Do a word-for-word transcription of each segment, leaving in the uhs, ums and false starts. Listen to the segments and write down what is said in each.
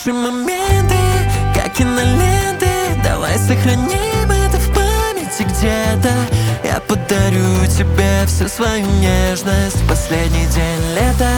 наши моменты, как киноленты. Давай сохраним это в памяти где-то. Я подарю тебе всю свою нежность в последний день лета.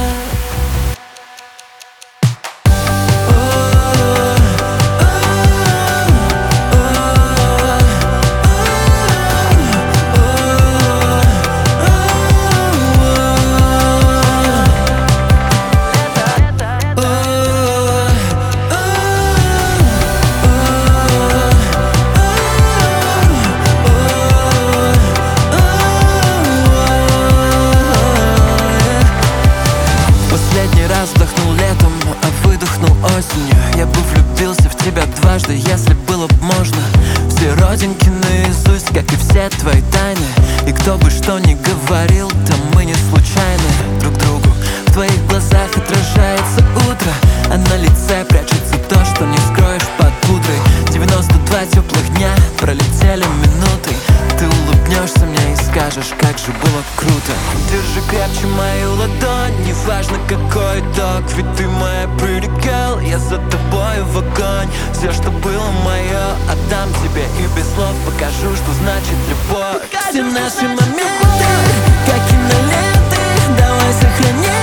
Вздохнул летом, а выдохнул осенью. Я бы влюбился в тебя дважды, если было б можно. Все родинки наизусть, как и все твои тайны. И кто бы что ни говорил, то мы не случайны друг другу. В твоих глазах отражается утро, а на лице прячется то, что не скроешь под пудрой. девяносто два теплых дня, пролетели минуты. Ты улыбнешься мне и скажешь, как же было круто. Держи крепче мою ладонь, неважно какой итог, ведь ты моя pretty girl, я за тобой в огонь. Все, что было мое, отдам тебе и без слов покажу, что значит любовь. Все наши моменты, как киноленты, давай сохраним